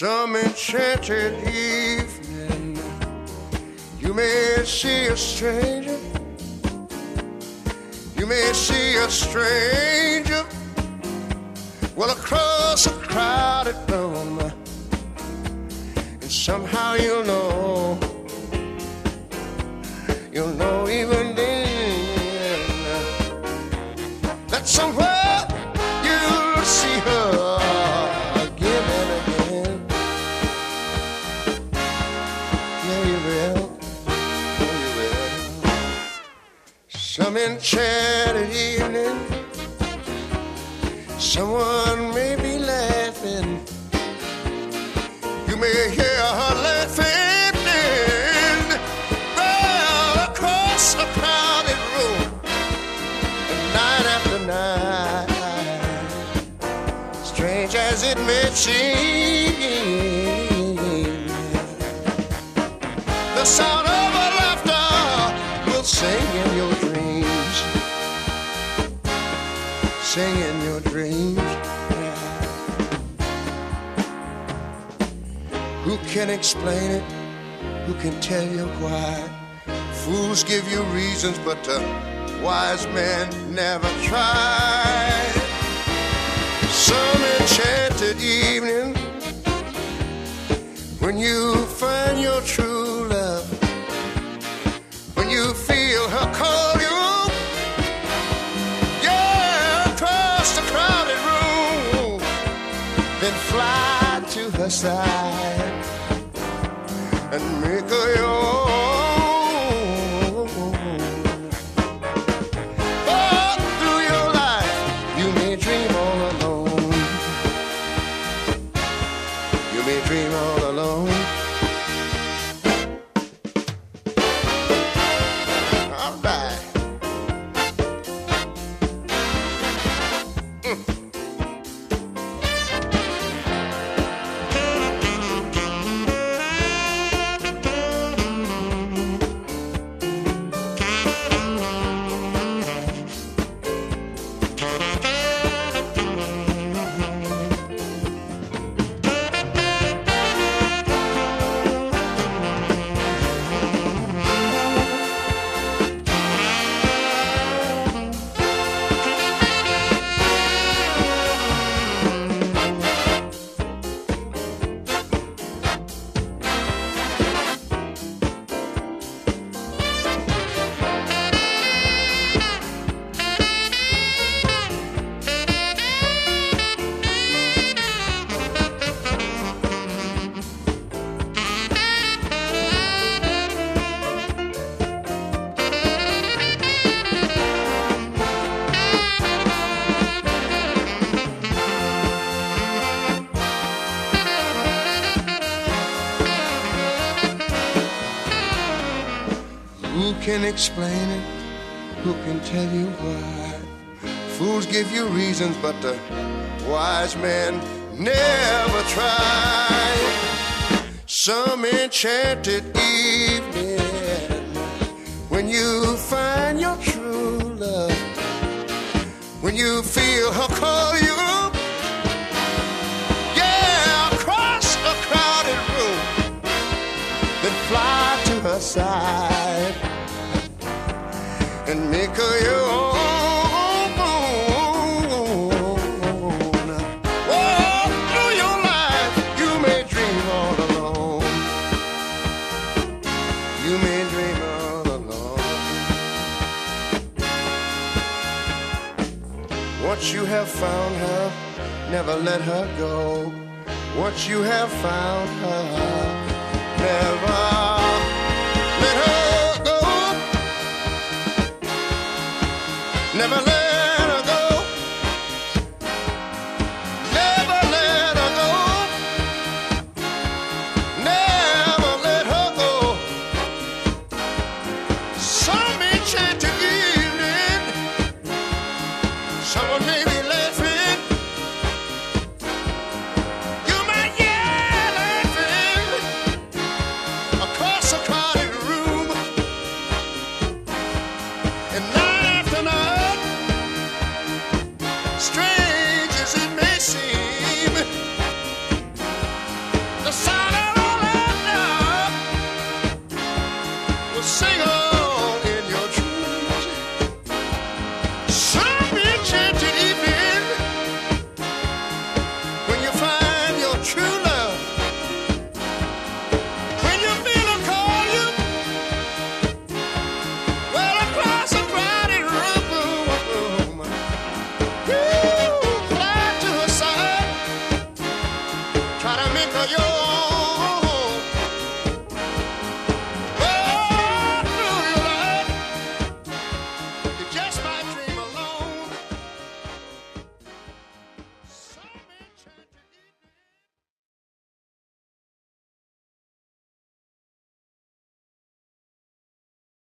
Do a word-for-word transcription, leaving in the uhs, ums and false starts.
Some enchanted evening, you may see a stranger. You may see a stranger, well, across a crowded room, and somehow you'll know, you'll know even then that somewhere you'll see her again and again. Yeah, you will. Oh, you will. Some enchanted evening, someone may be laughing. You may hear her laughing well across a crowded room, and night after night, strange as it may seem, the sound of her laughter will sing in your dreams, sing in your dreams. Who can explain it? Who can tell you why? Fools give you reasons, but uh, wise men never try. Some enchanted evening, when you find your true love, when you feel her call you, yeah, across the crowded room, then fly to her side and make her your own. But through your life, you may dream all alone. You may dream all alone. All right. Mm. Who can explain it? Who can tell you why? Fools give you reasons, but the wise men never try. Some enchanted evening, when you find your true love, when you feel her call you, yeah, across a crowded room, then fly to her side and make her your own. Oh, through your life, you may dream all alone. You may dream all alone. Once you have found her, never let her go. Once you have found her, never let her go. Never let